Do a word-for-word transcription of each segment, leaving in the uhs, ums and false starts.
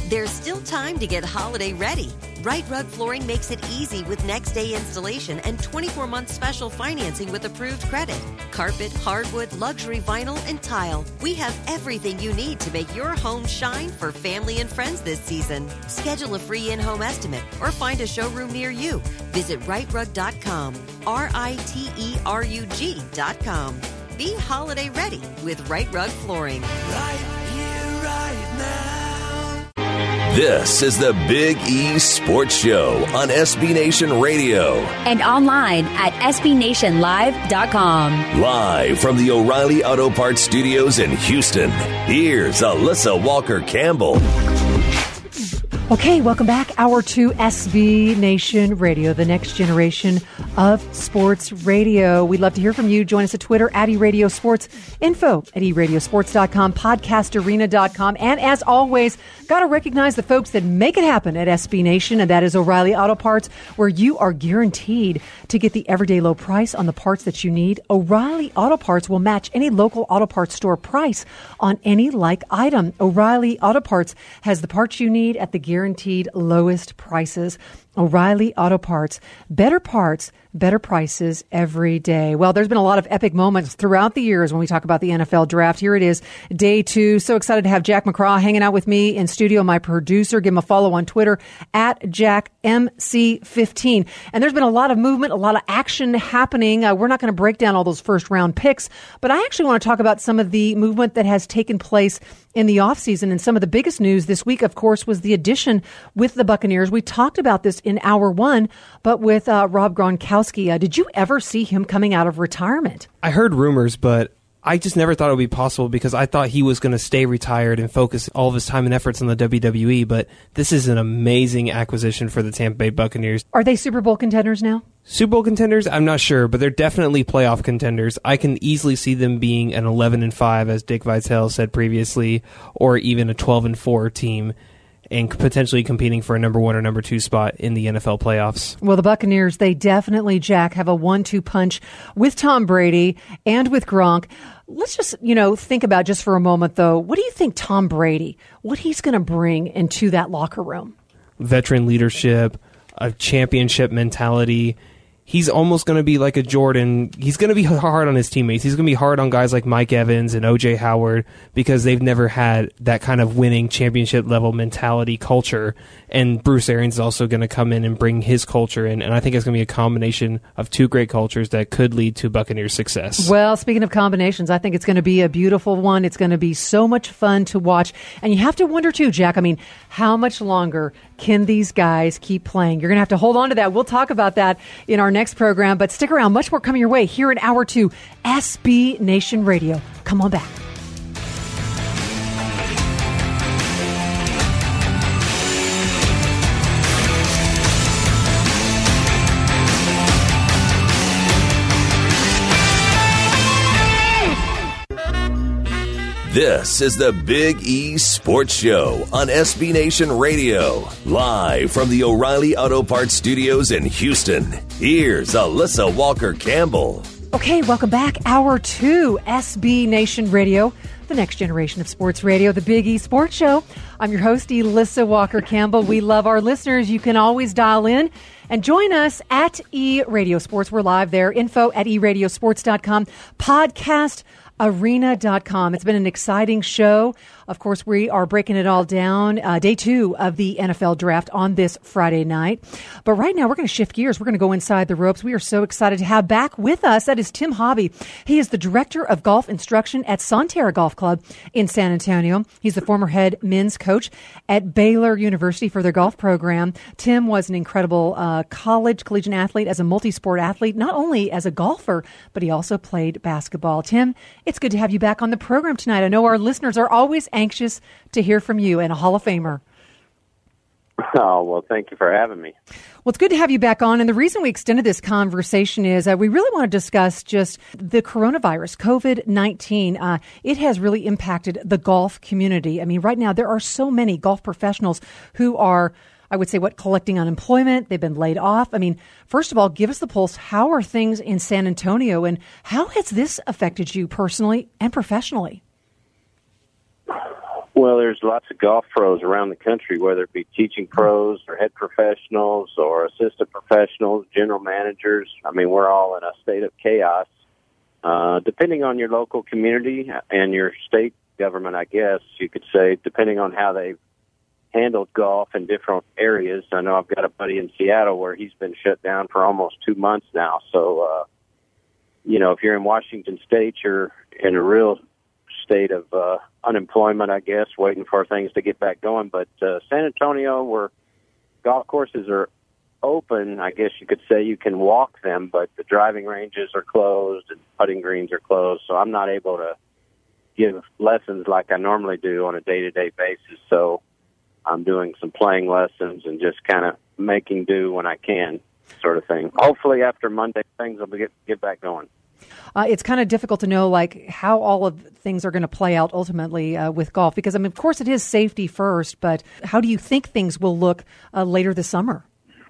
There's still time to get holiday ready. Right Rug Flooring makes it easy with next day installation and twenty-four month special financing with approved credit. Carpet, hardwood, luxury vinyl, and tile. We have everything you need to make your home shine for family and friends this season. Schedule a free in-home estimate or find a showroom near you. Visit right rug dot com. R I T E R U G dot com. Be holiday ready with Right Rug Flooring. Right here, right now. This is the Big E Sports Show on S B Nation Radio. And online at S B nation live dot com. Live from the O'Reilly Auto Parts Studios in Houston, here's Alyssa Walker Campbell. Okay, welcome back. Hour two, S B Nation Radio, the next generation of sports radio. We'd love to hear from you. Join us at Twitter at eRadio Sports, info at e radio sports dot com, podcast arena dot com. And as always, got to recognize the folks that make it happen at S B Nation, and that is O'Reilly Auto Parts, where you are guaranteed to get the everyday low price on the parts that you need. O'Reilly Auto Parts will match any local auto parts store price on any like item. O'Reilly Auto Parts has the parts you need at the guaranteed lowest prices. O'Reilly Auto Parts, better parts, better prices every day. Well, there's been a lot of epic moments throughout the years when we talk about the N F L draft. Here it is, day two. So excited to have Jack McCraw hanging out with me in studio, my producer. Give him a follow on Twitter at Jack M C fifteen. And there's been a lot of movement, a lot of action happening. Uh, we're not going to break down all those first round picks, but I actually want to talk about some of the movement that has taken place in the offseason. And some of the biggest news this week, of course, was the addition with the Buccaneers. We talked about this in hour one, but with uh, Rob Gronkowski. Uh, did you ever see him coming out of retirement? I heard rumors, but I just never thought it would be possible because I thought he was going to stay retired and focus all of his time and efforts on the W W E. But this is an amazing acquisition for the Tampa Bay Buccaneers. Are they Super Bowl contenders now? Super Bowl contenders? I'm not sure, but they're definitely playoff contenders. I can easily see them being an eleven and five, as Dick Vitale said previously, or even a twelve and four team, and potentially competing for a number one or number two spot in the N F L playoffs. Well, the Buccaneers, they definitely, Jack, have a one two punch with Tom Brady and with Gronk. Let's just, you know, think about just for a moment, though, what do you think Tom Brady, what he's going to bring into that locker room? Veteran leadership, a championship mentality. He's almost going to be like a Jordan. He's going to be hard on his teammates. He's going to be hard on guys like Mike Evans and O J Howard because they've never had that kind of winning championship level mentality culture. And Bruce Arians is also going to come in and bring his culture in. And I think it's going to be a combination of two great cultures that could lead to Buccaneers success. Well, speaking of combinations, I think it's going to be a beautiful one. It's going to be so much fun to watch. And you have to wonder too, Jack, I mean, how much longer can these guys keep playing? You're going to have to hold on to that. We'll talk about that in our next program, but stick around. Much more coming your way here in hour two, S B Nation Radio. Come on back. This is the Big E Sports Show on S B Nation Radio. Live from the O'Reilly Auto Parts Studios in Houston, here's Alyssa Walker Campbell. Okay, welcome back. Hour two, S B Nation Radio, the next generation of sports radio, the Big E Sports Show. I'm your host, Alyssa Walker Campbell. We love our listeners. You can always dial in and join us at eRadio Sports. We're live there. Info at e radio sports dot com. Podcast arena dot com. It's been an exciting show. Of course, we are breaking it all down. Uh, day two of the N F L draft on this Friday night. But right now, we're going to shift gears. We're going to go inside the ropes. We are so excited to have back with us. That is Tim Hobby. He is the director of golf instruction at Sonterra Golf Club in San Antonio. He's the former head men's coach at Baylor University for their golf program. Tim was an incredible uh, college collegiate athlete as a multi-sport athlete, not only as a golfer, but he also played basketball. Tim, it's good to have you back on the program tonight. I know our listeners are always anxious to hear from you, and a Hall of Famer. Oh, well, thank you for having me. Well, it's good to have you back on. And the reason we extended this conversation is uh, we really want to discuss just the coronavirus, COVID nineteen. Uh, it has really impacted the golf community. I mean, right now, there are so many golf professionals who are, I would say, what, collecting unemployment. They've been laid off. I mean, first of all, give us the pulse. How are things in San Antonio, and how has this affected you personally and professionally? Well, there's lots of golf pros around the country, whether it be teaching pros or head professionals or assistant professionals, general managers. I mean, we're all in a state of chaos. Uh, depending on your local community and your state government, I guess you could say, depending on how they've handled golf in different areas. I know I've got a buddy in Seattle where he's been shut down for almost two months now. So, uh, you know, if you're in Washington State, you're in a real state of uh, unemployment, I guess, waiting for things to get back going. But uh, San Antonio, where golf courses are open, I guess you could say you can walk them, but the driving ranges are closed and putting greens are closed. So I'm not able to give lessons like I normally do on a day-to-day basis. So I'm doing some playing lessons and just kind of making do when I can, sort of thing. Hopefully after Monday, things will get, get back going. Uh, it's kind of difficult to know, like, how all of things are going to play out ultimately uh, with golf, because, I mean, of course, it is safety first, but how do you think things will look uh, later this summer?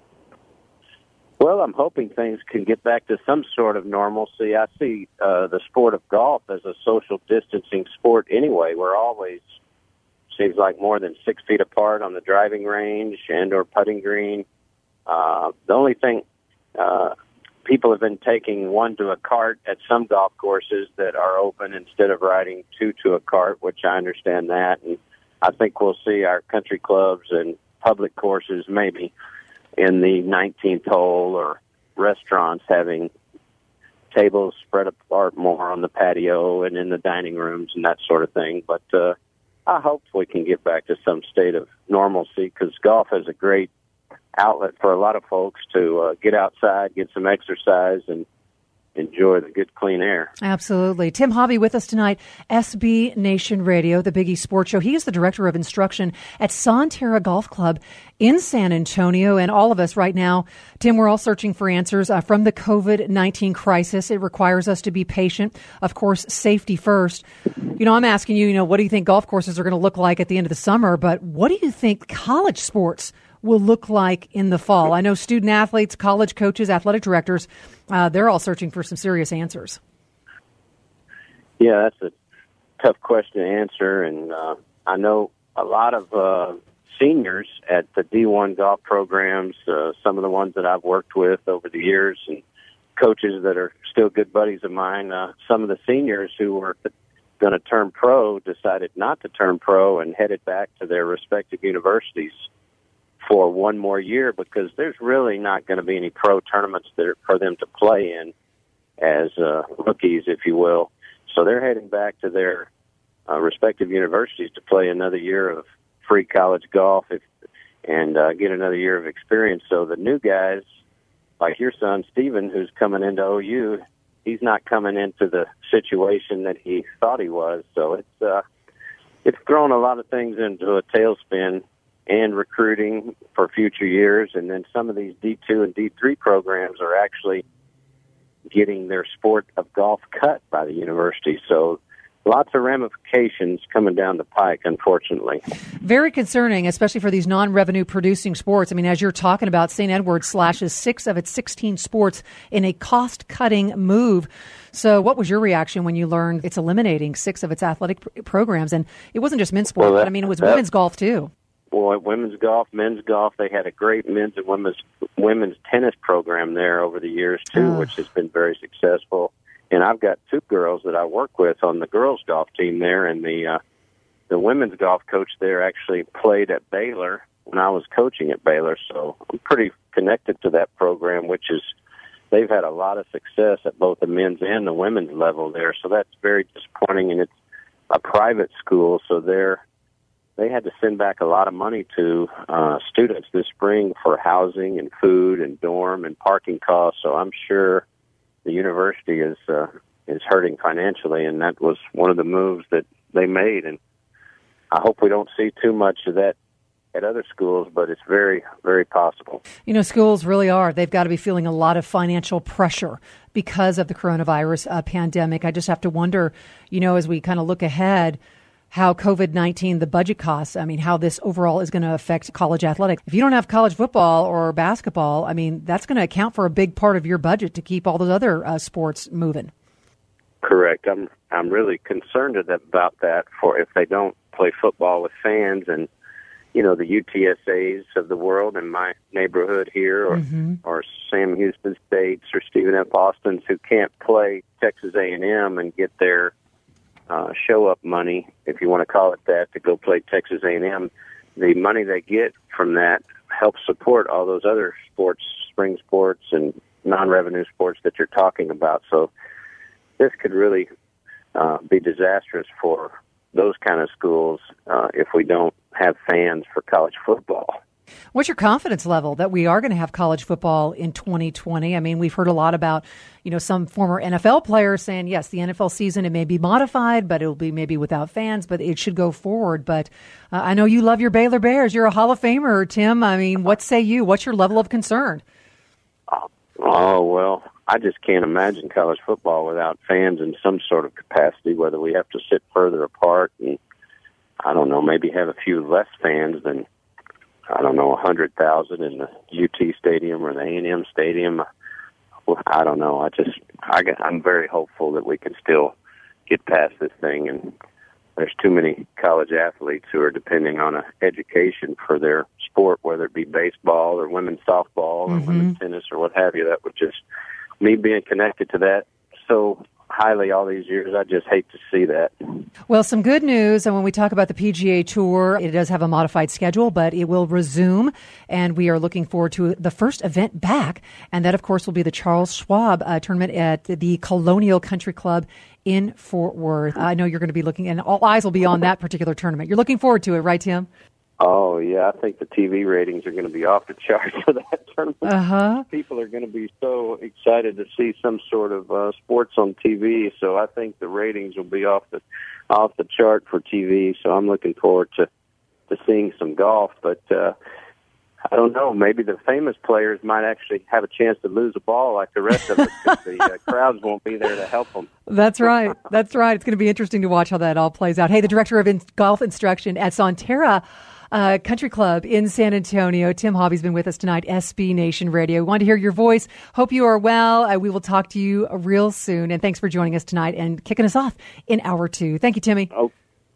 Well, I'm hoping things can get back to some sort of normalcy. I see uh, the sport of golf as a social distancing sport anyway. We're always, seems like, more than six feet apart on the driving range and or putting green. Uh, the only thing... Uh, People have been taking one to a cart at some golf courses that are open instead of riding two to a cart, which I understand that. And I think we'll see our country clubs and public courses maybe in the nineteenth hole, or restaurants having tables spread apart more on the patio and in the dining rooms and that sort of thing. But uh, I hope we can get back to some state of normalcy, because golf is a great outlet for a lot of folks to uh, get outside, get some exercise, and enjoy the good, clean air. Absolutely. Tim Hobby with us tonight, S B Nation Radio, the Big East Sports Show. He is the Director of Instruction at Sonterra Golf Club in San Antonio. And all of us right now, Tim, we're all searching for answers uh, from the covid nineteen crisis. It requires us to be patient. Of course, safety first. You know, I'm asking you, you know, what do you think golf courses are going to look like at the end of the summer? But what do you think college sports will look like in the fall? I know student athletes, college coaches, athletic directors, uh, they're all searching for some serious answers. Yeah, that's a tough question to answer. And uh, I know a lot of uh, seniors at the D one golf programs, uh, some of the ones that I've worked with over the years, and coaches that are still good buddies of mine. Uh, some of the seniors who were going to turn pro decided not to turn pro and headed back to their respective universities for one more year, because there's really not going to be any pro tournaments there for them to play in as uh, rookies, if you will. So they're heading back to their uh, respective universities to play another year of free college golf if, and uh, get another year of experience. So the new guys, like your son, Steven, who's coming into O U, he's not coming into the situation that he thought he was. So it's uh, it's thrown a lot of things into a tailspin, and recruiting for future years. And then some of these D two and D three programs are actually getting their sport of golf cut by the university. So lots of ramifications coming down the pike, unfortunately. Very concerning, especially for these non-revenue producing sports. I mean, as you're talking about, Saint Edward slashes six of its sixteen sports in a cost-cutting move. So what was your reaction when you learned it's eliminating six of its athletic pr- programs? And it wasn't just men's sport, well, that, but I mean, it was that, women's golf too. Well, women's golf, men's golf, they had a great men's and women's women's tennis program there over the years too, oh. which has been very successful. And I've got two girls that I work with on the girls' golf team there, and the uh, the women's golf coach there actually played at Baylor when I was coaching at Baylor. So I'm pretty connected to that program, which is they've had a lot of success at both the men's and the women's level there. So that's very disappointing, and it's a private school, so they're they had to send back a lot of money to uh, students this spring for housing and food and dorm and parking costs. So I'm sure the university is uh, is hurting financially, and that was one of the moves that they made. And I hope we don't see too much of that at other schools, but it's very, very possible. You know, schools really are. They've got to be feeling a lot of financial pressure because of the coronavirus uh, pandemic. I just have to wonder, you know, as we kind of look ahead, how covid nineteen, the budget costs, I mean, how this overall is going to affect college athletics. If you don't have college football or basketball, I mean, that's going to account for a big part of your budget to keep all those other uh, sports moving. Correct. I'm I'm really concerned about that for if they don't play football with fans, and you know, the U T S As of the world in my neighborhood here, or mm-hmm. or Sam Houston States or Stephen F. Austin's who can't play Texas A and M and get their uh, show-up money, if you want to call it that, to go play Texas A and M. The money they get from that helps support all those other sports, spring sports and non-revenue sports that you're talking about. So this could really uh, be disastrous for those kind of schools uh, if we don't have fans for college football. What's your confidence level that we are going to have college football in twenty twenty? I mean, we've heard a lot about, you know, some former N F L players saying, yes, the N F L season, it may be modified, but it'll be maybe without fans, but it should go forward. But uh, I know you love your Baylor Bears. You're a Hall of Famer, Tim. I mean, what say you? What's your level of concern? Oh, oh well, I just can't imagine college football without fans in some sort of capacity, whether we have to sit further apart and, I don't know, maybe have a few less fans than, I don't know, one hundred thousand in the U T Stadium or the A and M Stadium. Well, I don't know. I just, I, I'm very hopeful that we can still get past this thing. And there's too many college athletes who are depending on an education for their sport, whether it be baseball or women's softball or mm-hmm. women's tennis or what have you. That would just, me being connected to that so highly all these years, I just hate to see that. Well, some good news. And when we talk about the P G A Tour, it does have a modified schedule, but it will resume. And we are looking forward to the first event back. And that, of course, will be the Charles Schwab uh, tournament at the Colonial Country Club in Fort Worth. I know you're going to be looking, and all eyes will be on that particular tournament. You're looking forward to it, right, Tim? Oh, yeah. I think the T V ratings are going to be off the charts for that tournament. Uh-huh. People are going to be so excited to see some sort of uh, sports on T V, so I think the ratings will be off the off the chart for T V, so I'm looking forward to, to seeing some golf. But uh, I don't know, maybe the famous players might actually have a chance to lose a ball like the rest of us because the uh, crowds won't be there to help them. That's right. That's right. It's going to be interesting to watch how that all plays out. Hey, the director of in- golf instruction at Sonterra Uh, Country Club in San Antonio, Tim Hobby's been with us tonight, S B Nation Radio. We want to hear your voice. Hope you are well. Uh, we will talk to you real soon. And thanks for joining us tonight and kicking us off in hour two. Thank you, Timmy. Oh,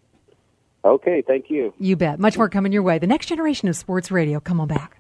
okay, thank you. You bet. Much more coming your way. The next generation of sports radio. Come on back.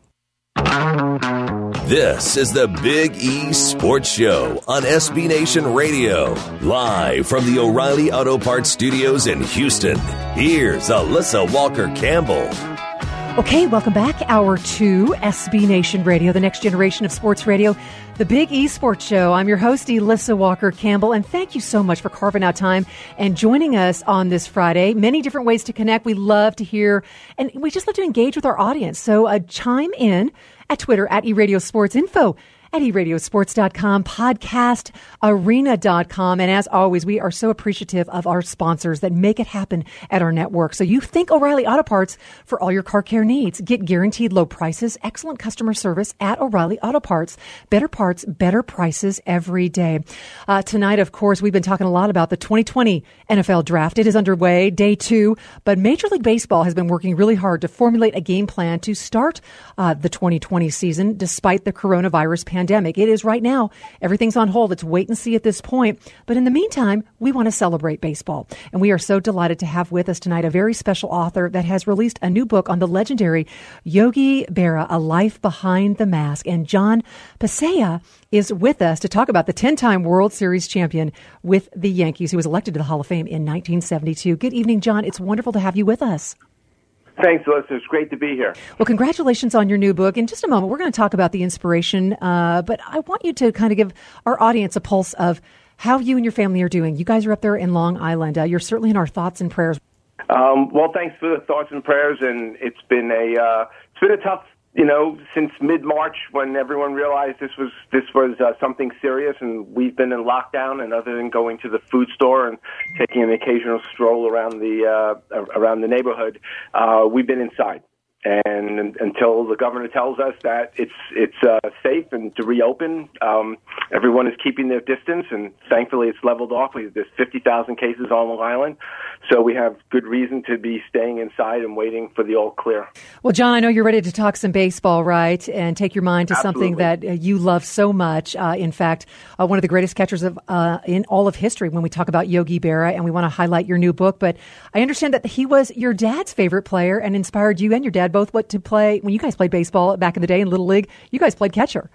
This is the Big E Sports Show on S B Nation Radio, live from the O'Reilly Auto Parts Studios in Houston. Here's Alyssa Walker-Campbell. Okay, welcome back. Hour two, S B Nation Radio, the next generation of sports radio, the Big E Sports Show. I'm your host, Alyssa Walker-Campbell, and thank you so much for carving out time and joining us on this Friday. Many different ways to connect. We love to hear, and we just love to engage with our audience. So uh, chime in at Twitter, at eRadioSportsInfo, at e radio sports dot com, podcast arena dot com. And as always, we are so appreciative of our sponsors that make it happen at our network. So you think O'Reilly Auto Parts for all your car care needs. Get guaranteed low prices, excellent customer service at O'Reilly Auto Parts. Better parts, better prices every day. Uh, tonight, of course, we've been talking a lot about the twenty twenty N F L Draft. It is underway, day two, but Major League Baseball has been working really hard to formulate a game plan to start uh, the twenty twenty season despite the coronavirus pandemic. Pandemic. It is right now. Everything's on hold. It's wait and see at this point. But in the meantime, we want to celebrate baseball. And we are so delighted to have with us tonight a very special author that has released a new book on the legendary Yogi Berra, A Life Behind the Mask. And John Pasea is with us to talk about the ten-time World Series champion with the Yankees, who was elected to the Hall of Fame in nineteen seventy-two. Good evening, John. It's wonderful to have you with us. Thanks, Alyssa. It's great to be here. Well, congratulations on your new book. In just a moment, we're going to talk about the inspiration, uh, but I want you to kind of give our audience a pulse of how you and your family are doing. You guys are up there in Long Island. Uh, you're certainly in our thoughts and prayers. Um, well, thanks for the thoughts and prayers, and it's been a uh, it's been a tough, you know, since mid-March when everyone realized this was this was uh, something serious, and we've been in lockdown. And other than going to the food store and taking an occasional stroll around the uh, around the neighborhood, uh, we've been inside. And and, and until the governor tells us that it's it's uh, safe and to reopen, um, everyone is keeping their distance, and thankfully it's leveled off. We, there's fifty thousand cases on Long Island, so we have good reason to be staying inside and waiting for the all clear. Well, John, I know you're ready to talk some baseball, right, and take your mind to Absolutely. something that uh, you love so much. Uh, in fact, uh, one of the greatest catchers of uh, in all of history when we talk about Yogi Berra, and we want to highlight your new book. But I understand that he was your dad's favorite player and inspired you and your dad both what to play when you guys played baseball back in the day in Little League. You guys played catcher.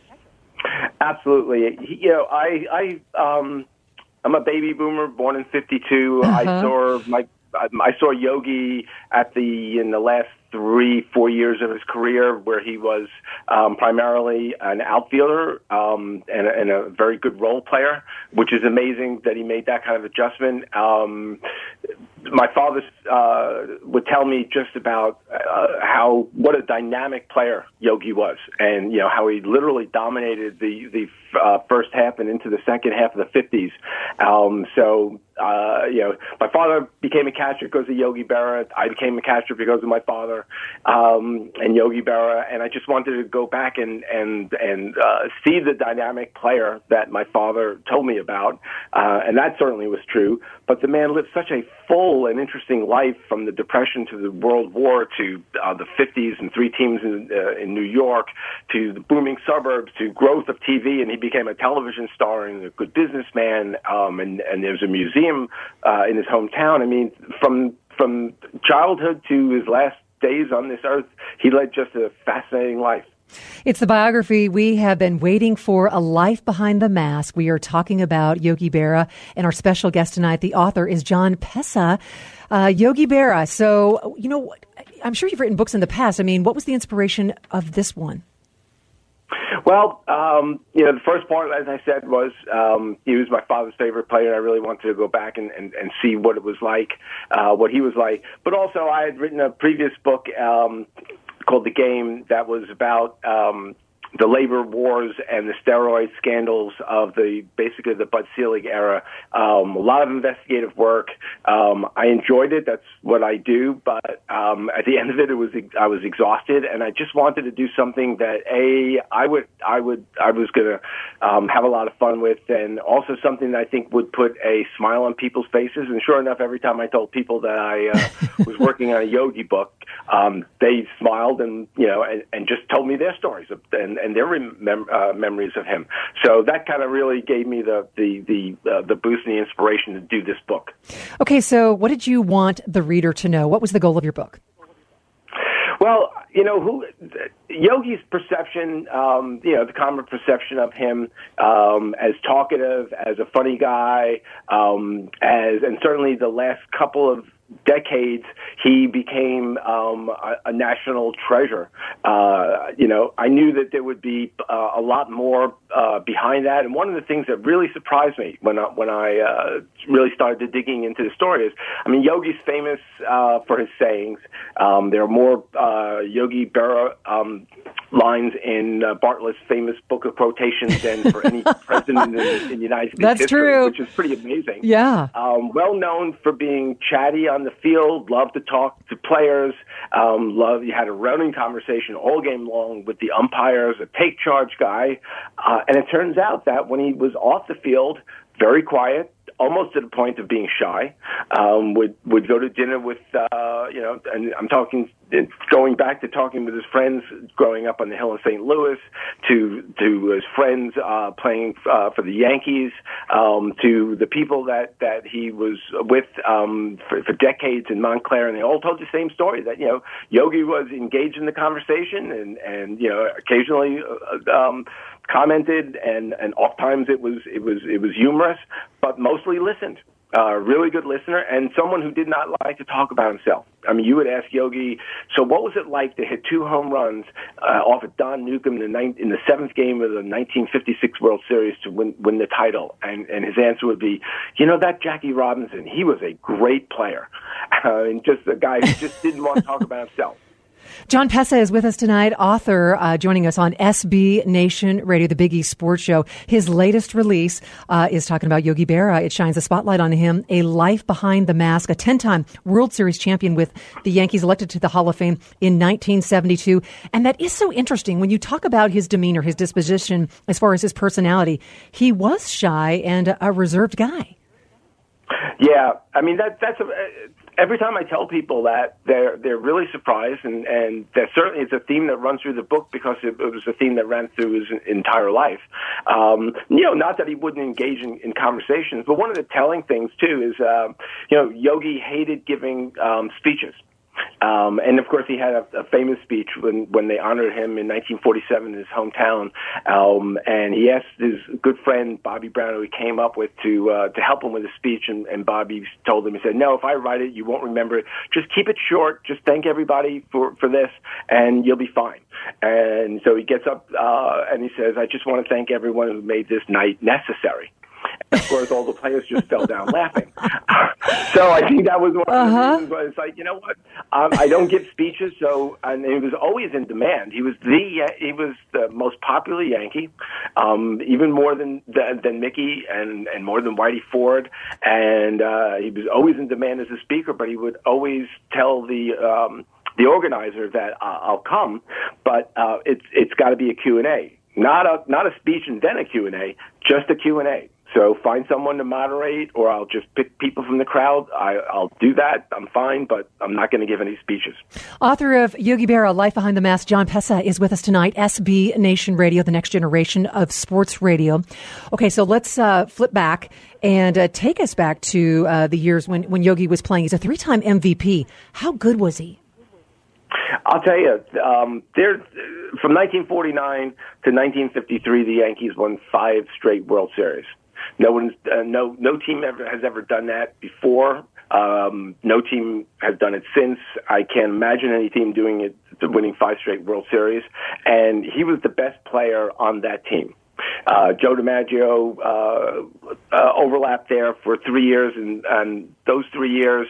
Absolutely. He, you know, I, I, um, I'm a baby boomer, born in fifty-two. Uh-huh. I saw my, I saw Yogi at the in the last three, four years of his career, where he was um, primarily an outfielder um, and, a, and a very good role player, which is amazing that he made that kind of adjustment. Um, my father uh, would tell me just about uh, how what a dynamic player Yogi was, and you know how he literally dominated the the uh, first half and into the second half of the fifties. Um, so. Uh, you know, my father became a catcher because of Yogi Berra. I became a catcher because of my father um, and Yogi Berra. And I just wanted to go back and and and uh, see the dynamic player that my father told me about, uh, and that certainly was true. But the man lived such a full and interesting life, from the Depression to the World War to uh, the fifties and three teams in, uh, in New York to the booming suburbs to growth of T V, and he became a television star and a good businessman. Um, and and there's a museum Uh, in his hometown. I mean, from from childhood to his last days on this earth, he led just a fascinating life. It's the biography we have been waiting for, A Life Behind the Mask. We are talking about Yogi Berra, and our special guest tonight, the author, is John Pessa. Uh, Yogi Berra. So, you know, I'm sure you've written books in the past. I mean, what was the inspiration of this one? Well, um, you know, the first part, as I said, was um, he was my father's favorite player. I really wanted to go back and, and, and see what it was like, uh, what he was like. But also, I had written a previous book um, called The Game that was about um, the labor wars and the steroid scandals of the basically the Bud Selig era. Um, a lot of investigative work. Um, I enjoyed it. That's what I do. But um, at the end of it, it was I was exhausted, and I just wanted to do something that a I would I would I was going to um, have a lot of fun with, and also something that I think would put a smile on people's faces. And sure enough, every time I told people that I uh, was working on a Yogi book, um, they smiled and you know and, and just told me their stories of, and and their mem- uh, memories of him. So that kind of really gave me the the the, uh, the boost and the inspiration to do this book. Okay, so what did you want the reader to know? What was the goal of your book? Well, you know, who Yogi's perception, um, you know, the common perception of him um, as talkative, as a funny guy, um, as and certainly the last couple of decades, he became um, a, a national treasure. Uh, you know, I knew that there would be uh, a lot more uh, behind that, and one of the things that really surprised me when I, when I uh, really started digging into the story is, I mean, Yogi's famous uh, for his sayings. Um, there are more uh, Yogi Berra um, lines in uh, Bartlett's famous book of quotations than for any president in, in the United States That's history, true. which is pretty amazing. Yeah. Um, well known for being chatty on the field, loved to talk to players, um, loved, you had a running conversation all game long with the umpires, a take charge guy. Uh, and it turns out that when he was off the field, very quiet, almost to the point of being shy, um, would, would go to dinner with, uh, you know, and I'm talking, going back to talking with his friends growing up on the Hill in Saint Louis, to, to his friends, uh, playing, uh, for the Yankees, um, to the people that, that he was with, um, for, for decades in Montclair, and they all told the same story that, you know, Yogi was engaged in the conversation and, and, you know, occasionally, uh, um, commented, and, and oftentimes it was it was it was humorous, but mostly listened. A uh, really good listener, and someone who did not like to talk about himself. I mean, you would ask Yogi, so what was it like to hit two home runs uh, off of Don Newcombe in the, ninth, in the seventh game of the nineteen fifty-six World Series to win, win the title? And, and his answer would be, you know, that Jackie Robinson, he was a great player. Uh, and just a guy who just didn't want to talk about himself. John Pessa is with us tonight, author, uh, joining us on S B Nation Radio, the Big East Sports Show. His latest release uh, is talking about Yogi Berra. It shines a spotlight on him, a life behind the mask, a ten-time World Series champion with the Yankees, elected to the Hall of Fame in nineteen seventy-two. And that is so interesting when you talk about his demeanor, his disposition, as far as his personality. He was shy and a reserved guy. Yeah, I mean, that that's a, every time I tell people that, they're they're really surprised, and and that certainly it's a theme that runs through the book because it, it was a theme that ran through his entire life. Um, you know, not that he wouldn't engage in, in conversations, but one of the telling things too is, uh, you know, Yogi hated giving um, speeches. Um, and of course, he had a, a famous speech when, when they honored him in nineteen forty-seven in his hometown. Um, and he asked his good friend Bobby Brown, who he came up with, to uh, to help him with his speech. And, and Bobby told him, he said, "No, if I write it, you won't remember it. Just keep it short. Just thank everybody for, for this, and you'll be fine." And so he gets up uh, and he says, "I just want to thank everyone who made this night necessary." Of course, all the players just fell down laughing. So I think that was one of the uh-huh. reasons why it's like, you know what? Um, I don't give speeches, so and he was always in demand. He was the he was the most popular Yankee, um, even more than, than than Mickey and and more than Whitey Ford. And uh, he was always in demand as a speaker, but he would always tell the um, the organizer that uh, I'll come, but uh, it's it's got to be a Q and A, not a not a speech and then a Q and A, just a Q and A. So find someone to moderate, or I'll just pick people from the crowd. I, I'll do that. I'm fine, but I'm not going to give any speeches. Author of Yogi Berra, Life Behind the Mask, John Pessa is with us tonight. S B Nation Radio, the next generation of sports radio. Okay, so let's uh, flip back and uh, take us back to uh, the years when, when Yogi was playing. He's a three-time M V P. How good was he? I'll tell you, um, there, from nineteen forty-nine to nineteen fifty-three, the Yankees won five straight World Series. No one's, uh, no, no team ever has ever done that before. Um, no team has done it since. I can't imagine any team doing it, winning five straight World Series. And he was the best player on that team. Uh, Joe DiMaggio uh, uh, overlapped there for three years, and, and those three years,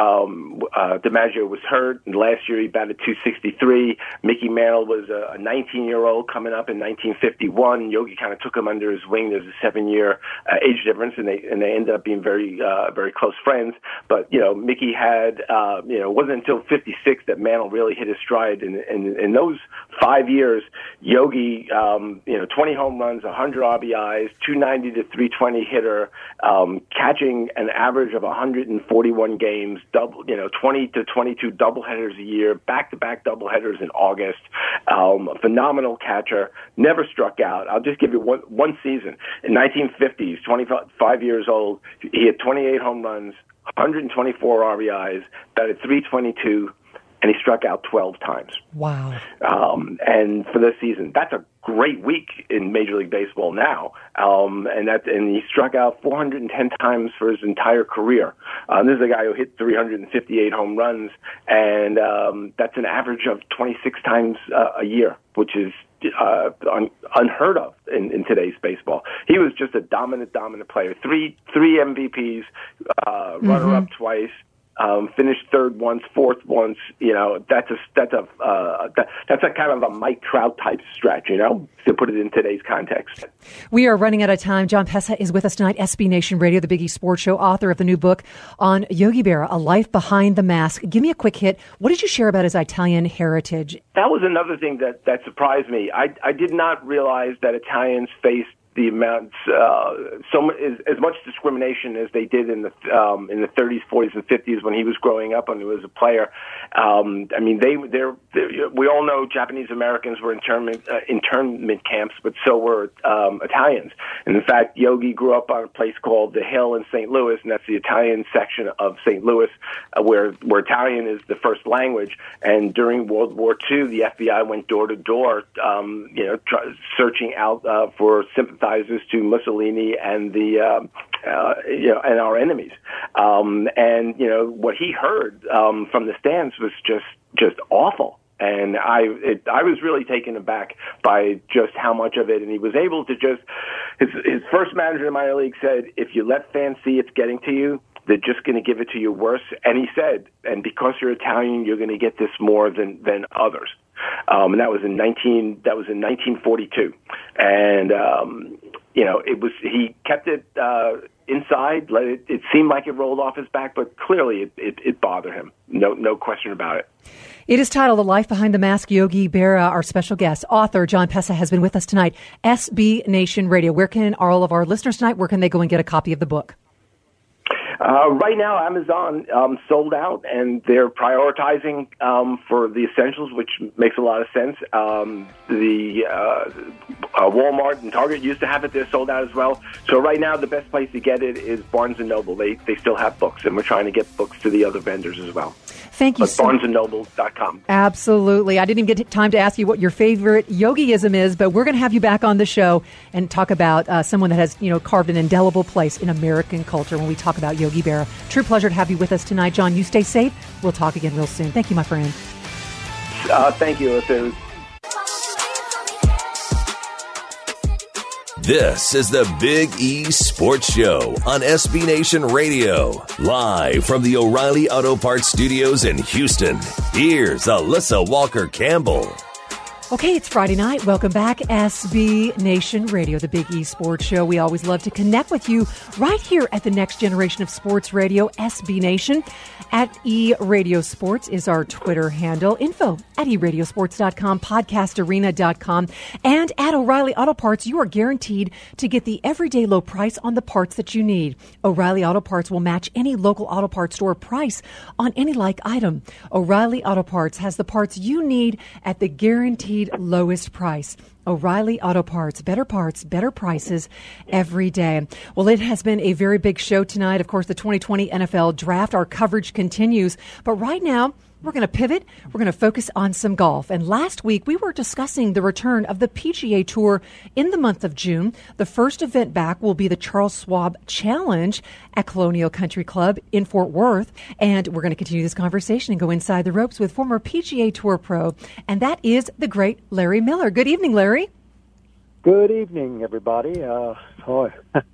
um, uh, DiMaggio was hurt, and last year he batted two sixty-three. Mickey Mantle was a nineteen-year-old coming up in nineteen fifty-one. Yogi kind of took him under his wing. There's a seven-year uh, age difference, and they and they ended up being very uh, very close friends. But you know, Mickey had uh, you know, it wasn't until fifty-six that Mantle really hit his stride. And in those five years, Yogi, um, you know, twenty home runs, one hundred R B Is, two ninety to three twenty hitter, um, catching an average of one hundred forty-one games, double, you know, twenty to twenty-two doubleheaders a year, back-to-back doubleheaders in August. Um, a phenomenal catcher, never struck out. I'll just give you one one season in nineteen fifties, twenty-five years old. He had twenty-eight home runs, one hundred twenty-four R B Is, batted three twenty-two. And he struck out twelve times. Wow. Um, and for this season, that's a great week in Major League Baseball now. Um, and that, and he struck out four hundred ten times for his entire career. Um, this is a guy who hit three hundred fifty-eight home runs, and um, that's an average of twenty-six times uh, a year, which is uh, un- unheard of in, in today's baseball. He was just a dominant, dominant player. Three, three M V Ps, uh, runner-up mm-hmm. twice. Um, finished third once, fourth once. You know, that's a that's a uh, that, that's a kind of a Mike Trout type stretch. You know, to put it in today's context. We are running out of time. John Pessa is with us tonight. S B Nation Radio, the Big East Sports Show, author of the new book on Yogi Berra, A Life Behind the Mask. Give me a quick hit. What did you share about his Italian heritage? That was another thing that that surprised me. I I did not realize that Italians faced the amount, uh, so much, as, as much discrimination as they did in the um, in the thirties, forties, and fifties when he was growing up and he was a player. Um, I mean, they they're, they're we all know Japanese Americans were internment uh, internment camps, but so were um, Italians. And in fact, Yogi grew up on a place called The Hill in Saint Louis, and that's the Italian section of Saint Louis, uh, where where Italian is the first language. And during World War Two, the F B I went door to door, um, you know, tr- searching out uh, for sympathizers to Mussolini and the um, uh, you know and our enemies. Um, and you know what he heard um, from the stands was just just awful. And I it, I was really taken aback by just how much of it. And he was able to just his his first manager in the minor league said, if you let fans see it's getting to you, they're just going to give it to you worse. And he said, and because you're Italian, you're going to get this more than, than others. Um, and that was in nineteen. That was in nineteen forty-two, and um, you know, it was. He kept it uh, inside. Let it. It seemed like it rolled off his back, but clearly it, it, it bothered him. No, no question about it. It is titled "The Life Behind the Mask." Yogi Berra, our special guest, author John Pessa, has been with us tonight. S B Nation Radio. Where can all of our listeners tonight? Where can they go and get a copy of the book? Uh, right now, Amazon um, sold out, and they're prioritizing um, for the essentials, which makes a lot of sense. Um, the uh, uh, Walmart and Target used to have it; they're sold out as well. So right now, the best place to get it is Barnes and Noble. They they still have books, and we're trying to get books to the other vendors as well. Thank you. But so barnes and noble dot com. Absolutely. I didn't even get time to ask you what your favorite yogiism is, but we're going to have you back on the show and talk about uh, someone that has, you know, carved an indelible place in American culture when we talk about Yogi Berra. True pleasure to have you with us tonight, John. You stay safe. We'll talk again real soon. Thank you, my friend. Uh, thank you, Alyssa. This is the Big E Sports Show on S B Nation Radio. Live from the O'Reilly Auto Parts Studios in Houston. Here's Alyssa Walker-Campbell. Okay, it's Friday night. Welcome back, S B Nation Radio, the Big E Sports Show. We always love to connect with you right here at the next generation of sports radio, S B Nation. At E Radio Sports is our Twitter handle. Info at e radio sports dot com, podcast arena dot com. And at O'Reilly Auto Parts, you are guaranteed to get the everyday low price on the parts that you need. O'Reilly Auto Parts will match any local auto parts store price on any like item. O'Reilly Auto Parts has the parts you need at the guaranteed lowest price. O'Reilly Auto Parts, better parts, better prices every day. Well, it has been a very big show tonight. Of course, the twenty twenty N F L Draft, our coverage continues. But right now, we're going to pivot. We're going to focus on some golf. And last week, we were discussing the return of the P G A Tour in the month of June. The first event back will be the Charles Schwab Challenge at Colonial Country Club in Fort Worth. And we're going to continue this conversation and go inside the ropes with former P G A Tour pro, and that is the great Larry Miller. Good evening, Larry. Good evening, everybody. Uh, oh,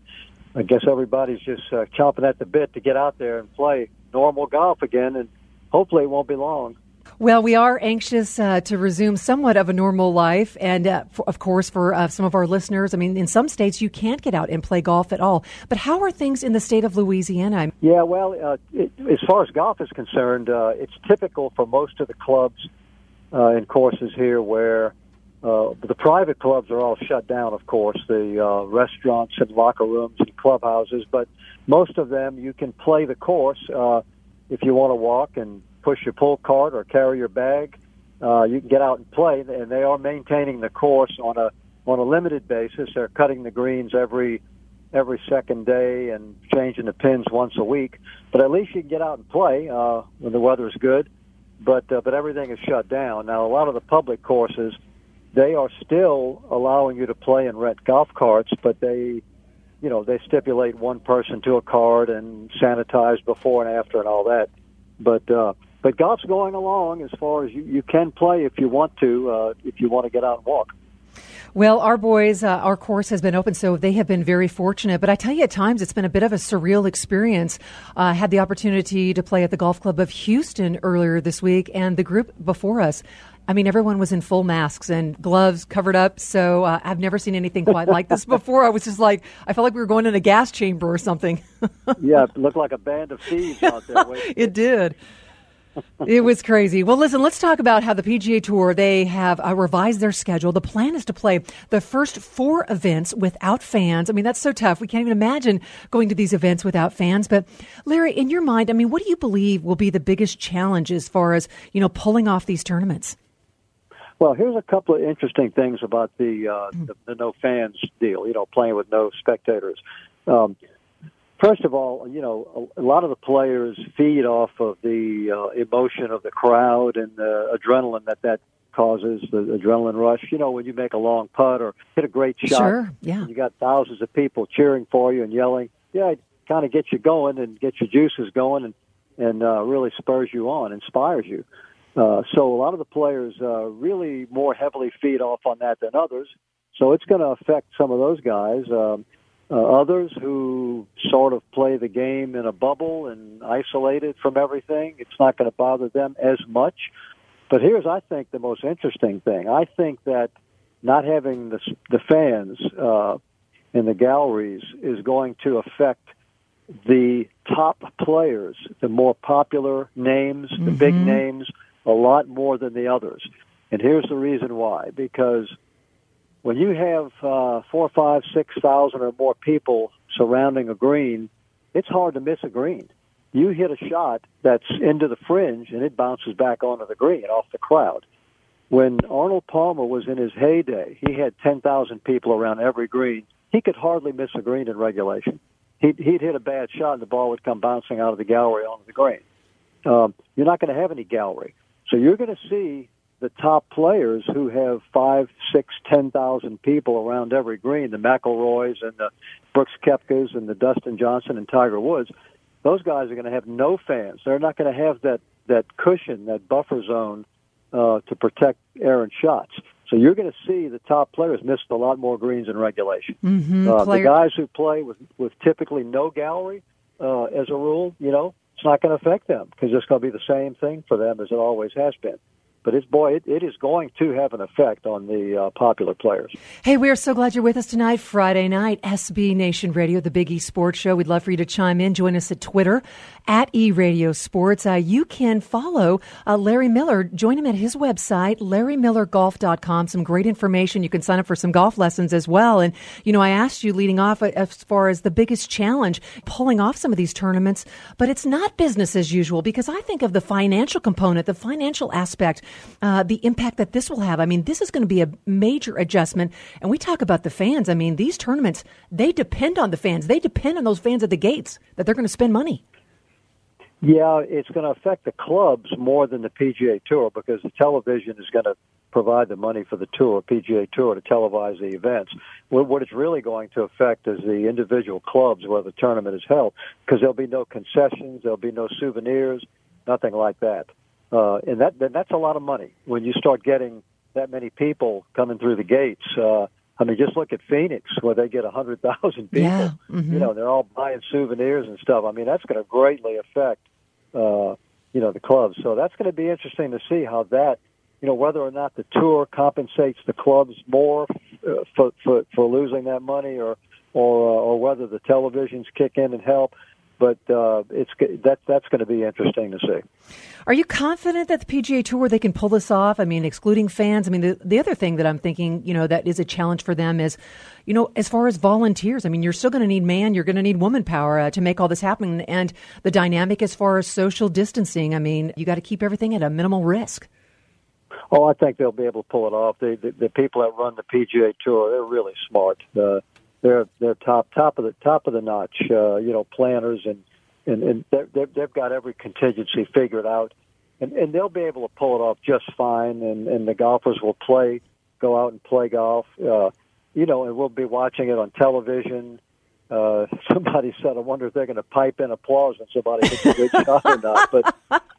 I guess everybody's just uh, chomping at the bit to get out there and play normal golf again, and hopefully it won't be long. Well, we are anxious uh, to resume somewhat of a normal life. And, uh, for, of course, for uh, some of our listeners, I mean, in some states you can't get out and play golf at all. But how are things in the state of Louisiana? Yeah, well, uh, it, as far as golf is concerned, uh, it's typical for most of the clubs uh, and courses here where uh, the private clubs are all shut down, of course, the uh, restaurants and locker rooms and clubhouses. But most of them, you can play the course uh, if you want to walk and push your pull cart or carry your bag. Uh, you can get out and play, and they are maintaining the course on a on a limited basis. They're cutting the greens every every second day and changing the pins once a week. But at least you can get out and play uh, when the weather is good. But uh, but everything is shut down now. A lot of the public courses, they are still allowing you to play and rent golf carts, but they, you know, they stipulate one person to a cart and sanitize before and after and all that. But uh, but golf's going along as far as you, you can play if you want to, uh, if you want to get out and walk. Well, our boys, uh, our course has been open, so they have been very fortunate. But I tell you, at times it's been a bit of a surreal experience. I uh, had the opportunity to play at the Golf Club of Houston earlier this week, and the group before us, I mean, everyone was in full masks and gloves covered up. So uh, I've never seen anything quite like this before. I was just like, I felt like we were going in a gas chamber or something. Yeah, it looked like a band of thieves out there. It did. It was crazy. Well, listen, let's talk about how the P G A Tour, they have uh, revised their schedule. The plan is to play the first four events without fans. I mean, that's so tough. We can't even imagine going to these events without fans. But Larry, in your mind, I mean, what do you believe will be the biggest challenge as far as, you know, pulling off these tournaments? Well, here's a couple of interesting things about the, uh, the, the no fans deal, you know, playing with no spectators. Um, First of all, you know, a, a lot of the players feed off of the uh, emotion of the crowd and the adrenaline that that causes, the adrenaline rush. You know, when you make a long putt or hit a great shot, sure, yeah. You got thousands of people cheering for you and yelling. Yeah, it kind of gets you going and gets your juices going and, and uh, really spurs you on, inspires you. Uh, so a lot of the players uh, really more heavily feed off on that than others. So it's going to affect some of those guys. Um, uh, others who sort of play the game in a bubble and isolated from everything. It's not going to bother them as much. But here's, I think, the most interesting thing. I think that not having the, the fans uh, in the galleries is going to affect the top players, the more popular names, the mm-hmm. big names, a lot more than the others. And here's the reason why. Because when you have uh, four, five, six thousand or more people surrounding a green, it's hard to miss a green. You hit a shot that's into the fringe, and it bounces back onto the green off the crowd. When Arnold Palmer was in his heyday, he had ten thousand people around every green. He could hardly miss a green in regulation. He'd, he'd hit a bad shot, and the ball would come bouncing out of the gallery onto the green. Um, you're not going to have any gallery. So you're going to see the top players who have five, six, ten thousand people around every green, the McIlroys and the Brooks Koepkas and the Dustin Johnson and Tiger Woods. Those guys are going to have no fans. They're not going to have that, that cushion, that buffer zone uh, to protect errant shots. So you're going to see the top players miss a lot more greens in regulation. Mm-hmm. Uh, Player- the guys who play with, with typically no gallery, uh, as a rule, you know, it's not going to affect them because it's going to be the same thing for them as it always has been. But it's, boy, it, it is going to have an effect on the uh, popular players. Hey, we are so glad you're with us tonight, Friday night, S B Nation Radio, the Big E Sports Show. We'd love for you to chime in. Join us at Twitter, at E Radio Sports. Uh, you can follow uh, Larry Miller. Join him at his website, larry miller golf dot com. Some great information. You can sign up for some golf lessons as well. And, you know, I asked you leading off as far as the biggest challenge, pulling off some of these tournaments, but it's not business as usual because I think of the financial component, the financial aspect. Uh, the impact that this will have. I mean, this is going to be a major adjustment. And we talk about the fans. I mean, these tournaments, they depend on the fans. They depend on those fans at the gates that they're going to spend money. Yeah, it's going to affect the clubs more than the P G A Tour because the television is going to provide the money for the tour, P G A Tour, to televise the events. What, what it's really going to affect is the individual clubs where the tournament is held because there'll be no concessions, there'll be no souvenirs, nothing like that. Uh, and that that's a lot of money when you start getting that many people coming through the gates. Uh, I mean, just look at Phoenix where they get one hundred thousand people. Yeah. Mm-hmm. You know, they're all buying souvenirs and stuff. I mean, that's going to greatly affect, uh, you know, the clubs. So that's going to be interesting to see how that, you know, whether or not the tour compensates the clubs more uh, for, for for losing that money or or, uh, or whether the televisions kick in and help. But uh, it's that that's going to be interesting to see. Are you confident that the P G A Tour, they can pull this off? I mean, excluding fans. I mean, the, the other thing that I'm thinking, you know, that is a challenge for them is, you know, as far as volunteers. I mean, you're still going to need man, you're going to need woman power uh, to make all this happen. And the dynamic as far as social distancing, I mean, you got to keep everything at a minimal risk. Oh, I think they'll be able to pull it off. The, the, the people that run the P G A Tour, they're really smart. Uh, They're they're top top of the top of the notch, uh, you know, planners, and and, and they're, they've got every contingency figured out, and, and they'll be able to pull it off just fine. And, and the golfers will play, go out and play golf, uh, you know, and we'll be watching it on television. Uh, somebody said, "I wonder if they're going to pipe in applause when somebody hits a good shot or not." But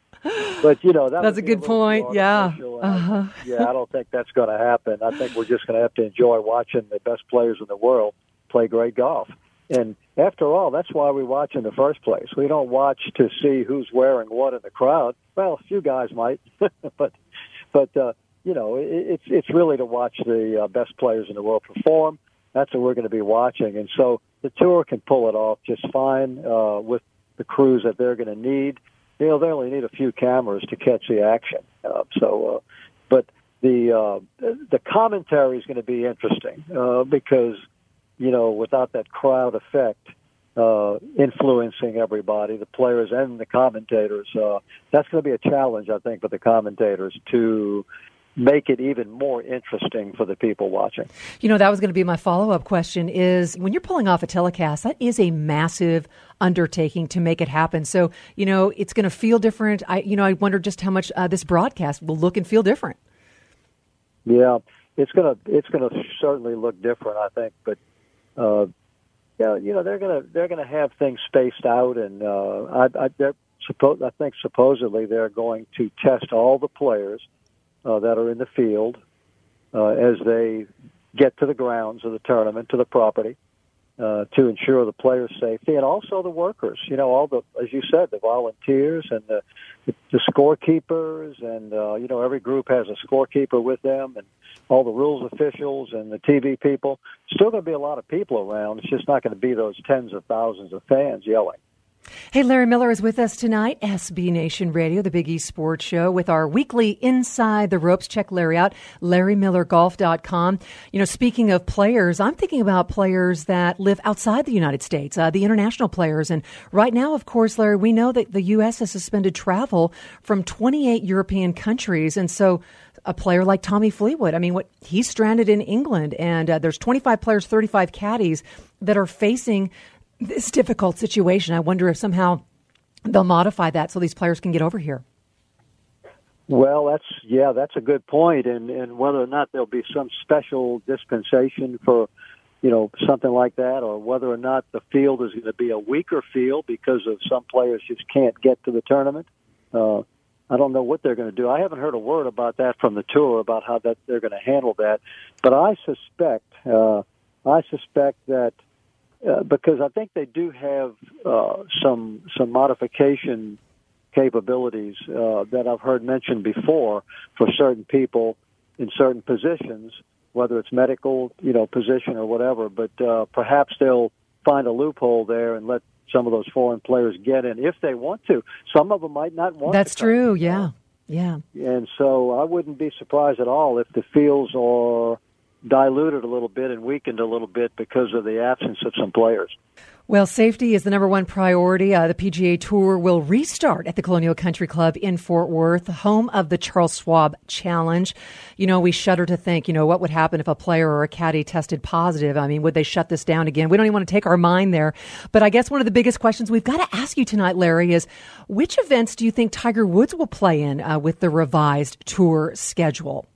but you know, that that's a good a point. Yeah, uh-huh. yeah, I don't think that's going to happen. I think we're just going to have to enjoy watching the best players in the world play great golf. And after all, that's why we watch in the first place. We don't watch to see who's wearing what in the crowd. Well, a few guys might, but but uh, you know, it, it's it's really to watch the uh, best players in the world perform. That's what we're going to be watching. And so the tour can pull it off just fine uh, with the crews that they're going to need. You know, they only need a few cameras to catch the action. Uh, so, uh, but the uh, the commentary is going to be interesting uh, because, you know, without that crowd effect uh, influencing everybody, the players and the commentators, uh, that's going to be a challenge, I think, for the commentators to make it even more interesting for the people watching. You know, that was going to be my follow-up question is when you're pulling off a telecast, that is a massive undertaking to make it happen. So, you know, it's going to feel different. I, you know, I wonder just how much uh, this broadcast will look and feel different. Yeah, it's going to, it's going to certainly look different, I think, but Uh, yeah, you know they're gonna they're gonna have things spaced out, and uh, I, I, they're suppo- I think supposedly they're going to test all the players uh, that are in the field uh, as they get to the grounds of the tournament, to the property, uh, to ensure the players' safety and also the workers. You know, all the, as you said, the volunteers and the, the scorekeepers, and uh, you know, every group has a scorekeeper with them, and all the rules officials and the T V people. Still going to be a lot of people around. It's just not going to be those tens of thousands of fans yelling. Hey, Larry Miller is with us tonight, S B Nation Radio, the Big East Sports Show, with our weekly Inside the Ropes. Check Larry out, larry miller golf dot com. You know, speaking of players, I'm thinking about players that live outside the United States, uh, the international players. And right now, of course, Larry, we know that the U S has suspended travel from twenty-eight European countries. And so a player like Tommy Fleetwood, I mean, what he's stranded in England, and uh, there's twenty-five players, thirty-five caddies that are facing this difficult situation. I wonder if somehow they'll modify that so these players can get over here. Well, that's yeah, that's a good point, and and whether or not there'll be some special dispensation for, you know, something like that, or whether or not the field is going to be a weaker field because of some players just can't get to the tournament. Uh, I don't know what they're going to do. I haven't heard a word about that from the tour about how that they're going to handle that, but I suspect uh, I suspect that. Uh, because I think they do have uh, some some modification capabilities uh, that I've heard mentioned before for certain people in certain positions, whether it's medical, you know, position or whatever. But uh, perhaps they'll find a loophole there and let some of those foreign players get in if they want to. Some of them might not want. That's to true. Yeah, yeah. And so I wouldn't be surprised at all if the fields are diluted a little bit and weakened a little bit because of the absence of some players. Well, safety is the number one priority. Uh, the P G A Tour will restart at the Colonial Country Club in Fort Worth, home of the Charles Schwab Challenge. You know, we shudder to think, you know, what would happen if a player or a caddy tested positive? I mean, would they shut this down again? We don't even want to take our mind there. But I guess one of the biggest questions we've got to ask you tonight, Larry, is which events do you think Tiger Woods will play in uh, with the revised tour schedule?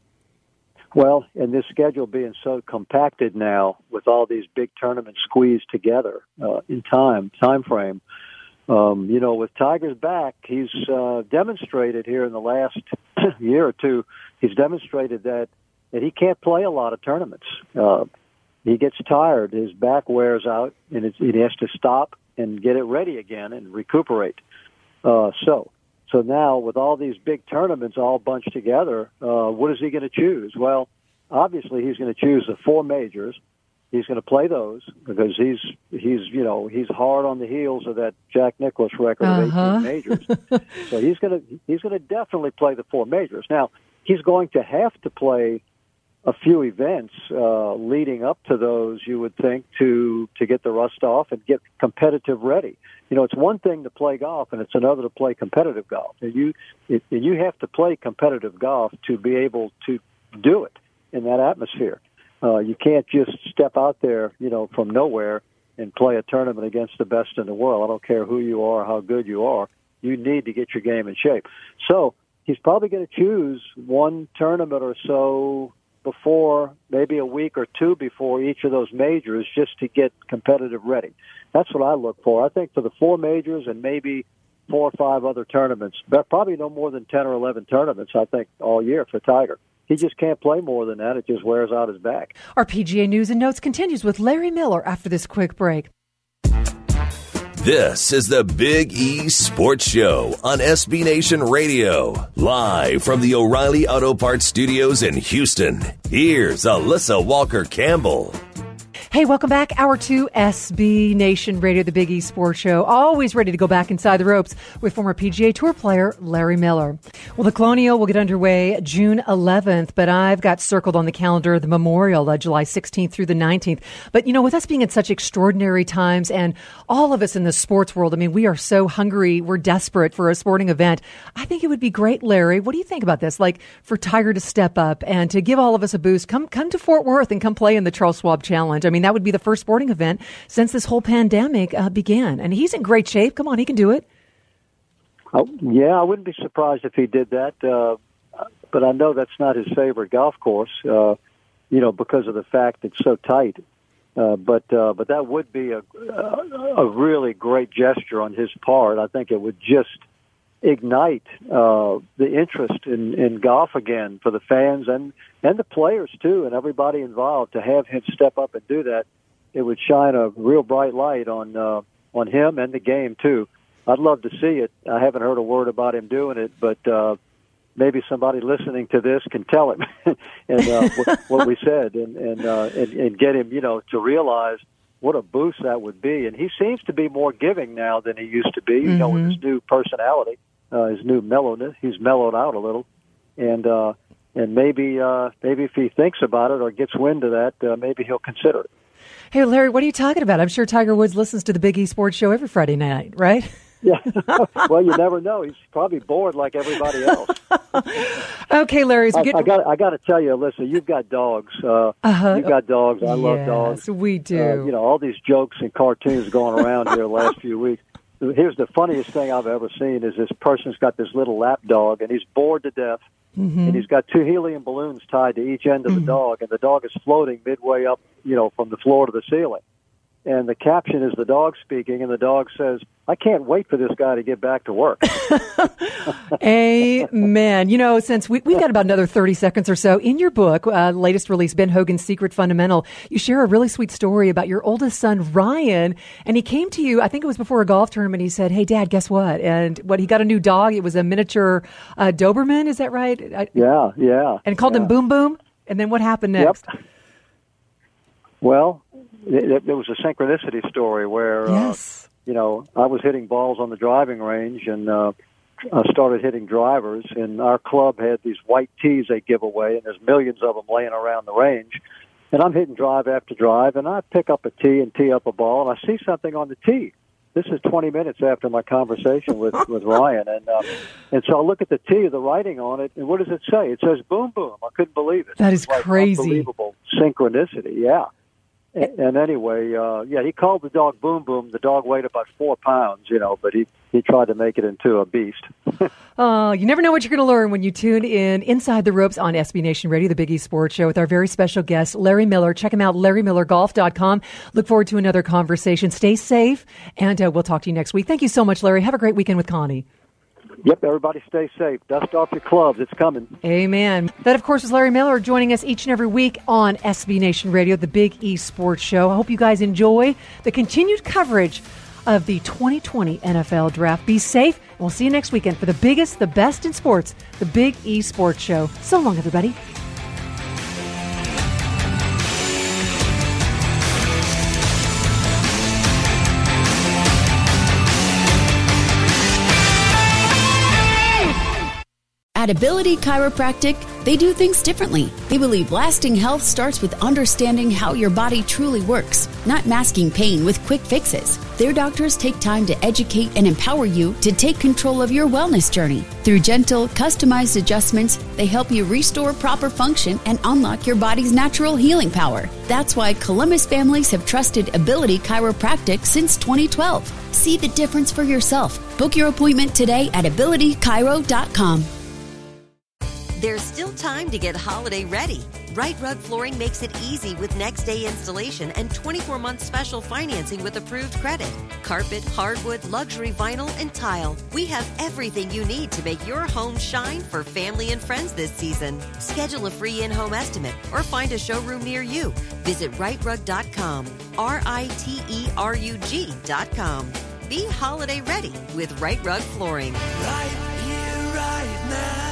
Well, and this schedule being so compacted now with all these big tournaments squeezed together uh, in time, time frame, um, you know, with Tiger's back, he's uh, demonstrated here in the last year or two, he's demonstrated that, that he can't play a lot of tournaments. Uh, he gets tired, his back wears out, and it's, he has to stop and get it ready again and recuperate. Uh, so... So now, with all these big tournaments all bunched together, uh, what is he going to choose? Well, obviously, he's going to choose the four majors. He's going to play those because he's he's you know he's hard on the heels of that Jack Nicklaus record of uh-huh. eighteen majors. So he's going to he's going to definitely play the four majors. Now he's going to have to play a few events uh, leading up to those. You would think to to get the rust off and get competitive ready. You know, it's one thing to play golf, and it's another to play competitive golf. And you it, and you have to play competitive golf to be able to do it in that atmosphere. Uh, you can't just step out there, you know, from nowhere and play a tournament against the best in the world. I don't care who you are, how good you are. You need to get your game in shape. So he's probably going to choose one tournament or so before, maybe a week or two before each of those majors, just to get competitive ready. That's what I look for. I think for the four majors and maybe four or five other tournaments, but probably no more than ten or eleven tournaments, I think, all year for Tiger. He just can't play more than that. It just wears out his back. Our P G A News and Notes continues with Larry Miller after this quick break. This is the Big E Sports Show on S B Nation Radio. Live from the O'Reilly Auto Parts Studios in Houston. Here's Alyssa Walker-Campbell. Hey, welcome back. Hour two, S B Nation Radio, the Big E Sports Show. Always ready to go back inside the ropes with former P G A Tour player Larry Miller. Well, the Colonial will get underway June eleventh, but I've got circled on the calendar the Memorial, uh, July sixteenth through the nineteenth. But, you know, with us being in such extraordinary times and all of us in the sports world, I mean, we are so hungry, we're desperate for a sporting event. I think it would be great, Larry. What do you think about this? Like, for Tiger to step up and to give all of us a boost, come come to Fort Worth and come play in the Charles Schwab Challenge. I mean, that would be the first sporting event since this whole pandemic uh, began. And he's in great shape. Come on, he can do it. Oh, yeah, I wouldn't be surprised if he did that. Uh, but I know that's not his favorite golf course, uh, you know, because of the fact it's so tight. Uh, but uh, but that would be a, a really great gesture on his part. I think it would just ignite uh, the interest in, in golf again for the fans and, and the players, too, and everybody involved to have him step up and do that. it would shine a real bright light on uh, on him and the game too. I'd love to see it. I haven't heard a word about him doing it, but uh, maybe somebody listening to this can tell him and uh, what, what we said, and and, uh, and and get him, you know, to realize what a boost that would be. And he seems to be more giving now than he used to be. Mm-hmm. You know, with his new personality, uh, his new mellowness, he's mellowed out a little, and uh, and maybe uh, maybe if he thinks about it or gets wind of that, uh, maybe he'll consider it. Hey, Larry, what are you talking about? I'm sure Tiger Woods listens to the Big E Sports Show every Friday night, right? Yeah. Well, you never know. He's probably bored like everybody else. Okay, Larry. I, I got. I got to tell you, Alyssa, you've got dogs. Uh, uh-huh. You've got dogs. I yes, love dogs. We do. Uh, you know, all these jokes and cartoons going around here the last few weeks. Here's the funniest thing I've ever seen: is this person's got this little lap dog, and he's bored to death, mm-hmm. and he's got two helium balloons tied to each end of mm-hmm. the dog, and the dog is floating midway up, you know, from the floor to the ceiling. And the caption is the dog speaking, and the dog says, "I can't wait for this guy to get back to work." Amen. You know, since we, we've got about another thirty seconds or so, in your book, uh, latest release, Ben Hogan's Secret Fundamental, you share a really sweet story about your oldest son, Ryan. And he came to you, I think it was before a golf tournament. He said, "Hey, Dad, guess what?" And what, he got a new dog. It was a miniature uh, Doberman. Is that right? I, yeah, yeah. And called yeah. him Boom Boom. And then what happened next? Yep. Well, it, it was a synchronicity story where, yes. uh, you know, I was hitting balls on the driving range, and uh, I started hitting drivers, and our club had these white tees they give away, and there's millions of them laying around the range. And I'm hitting drive after drive, and I pick up a tee and tee up a ball, and I see something on the tee. This is twenty minutes after my conversation with, with Ryan, and uh, and so I look at the tee, the writing on it, and what does it say? It says "Boom Boom." I couldn't believe it. That is like crazy. Unbelievable synchronicity, yeah. And anyway, uh, yeah, he called the dog Boom Boom. The dog weighed about four pounds, you know, but he, he tried to make it into a beast. Oh, you never know what you're going to learn when you tune in Inside the Ropes on S B Nation Radio, the Big E Sports Show, with our very special guest, Larry Miller. Check him out, larry miller golf dot com. Look forward to another conversation. Stay safe, and uh, we'll talk to you next week. Thank you so much, Larry. Have a great weekend with Connie. Yep, everybody stay safe. Dust off your clubs. It's coming. Amen. That, of course, is Larry Miller joining us each and every week on S B Nation Radio, the Big E Sports Show. I hope you guys enjoy the continued coverage of the twenty twenty N F L Draft. Be safe, and we'll see you next weekend for the biggest, the best in sports, the Big E Sports Show. So long, everybody. At Ability Chiropractic, they do things differently. They believe lasting health starts with understanding how your body truly works, not masking pain with quick fixes. Their doctors take time to educate and empower you to take control of your wellness journey. Through gentle, customized adjustments, they help you restore proper function and unlock your body's natural healing power. That's why Columbus families have trusted Ability Chiropractic since twenty twelve. See the difference for yourself. Book your appointment today at ability chiro dot com. There's still time to get holiday ready. Right Rug Flooring makes it easy with next day installation and twenty-four month special financing with approved credit. Carpet, hardwood, luxury vinyl, and tile. We have everything you need to make your home shine for family and friends this season. Schedule a free in-home estimate or find a showroom near you. Visit right rug dot com. R I T E R U G dot com. Be holiday ready with Right Rug Flooring. Right here, right now.